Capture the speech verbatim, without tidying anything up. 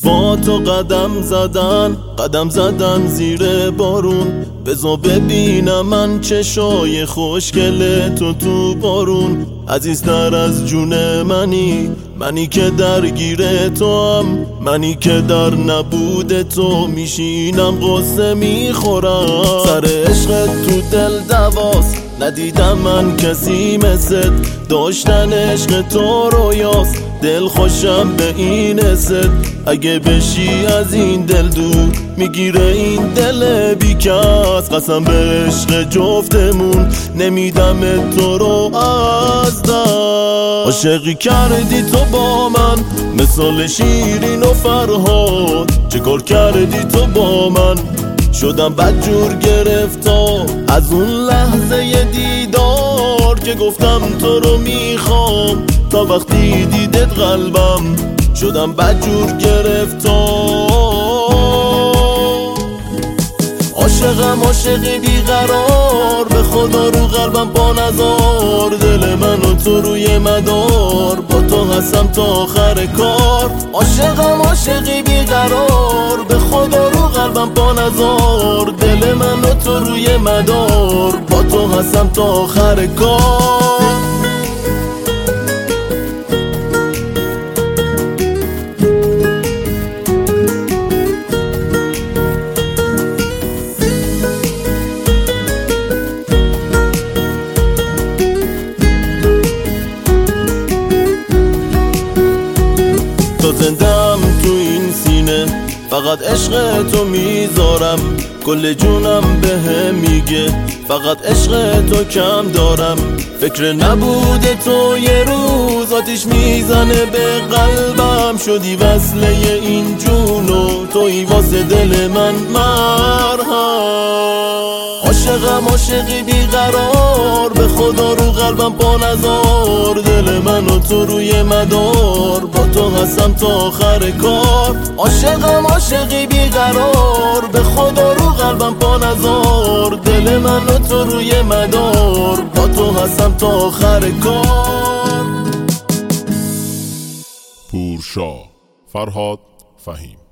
با تو قدم زدن قدم زدن زیر بارون، بزا ببینم من چشای خوشگل تو تو بارون. عزیزتر از جون منی، منی که درگیر تو هم، منی که در نبود تو میشینم قصه میخورم. سر عشقت تو دل دواست، ندیدم من کسی مثل داشتن عشق تو رویاست. دل خوشم به این حست، اگه بشی از این دل دور میگیره این دل بیکس. قسم به عشق جفتمون نمیدم تو رو از دست. عاشقی کردی تو با من مثال شیرین و فرهاد، چه کار کردی تو با من شدم بدجور گرفتا. از اون لحظه دیدار که گفتم تو رو میخوام، تا وقتی دیدت قلبم شدم بدجور گرفتا. عاشقم عاشقی بیقرار، به خدا رو قلبم پا نذار. دل من و تو روی مدار، با تو هستم تا آخر کار. عاشقم عاشقی بیقرار، به خدا رو قلبم پا نذار. دل من و تو روی مدار، با تو هستم تا آخر کار. زندم تو این سینه، فقط عشق تو میذارم. کل جونم بهم میگه فقط عشق تو کم دارم. فکر نبود تو یه روز آتیش میزنه به قلبم. شدی وصله این جون و توی واسه دل من مرهم. عاشقم عاشقی بیقرار، به خدا رو قلبم پا نذار. دل من و تو روی مدار، با تو هستم تا آخر کار. عاشقم عاشقی بیقرار، به خدا رو قلبم پا نذار. دل من و تو روی مدار، با تو هستم تا آخر کار. پورشا، فرهاد فهیم.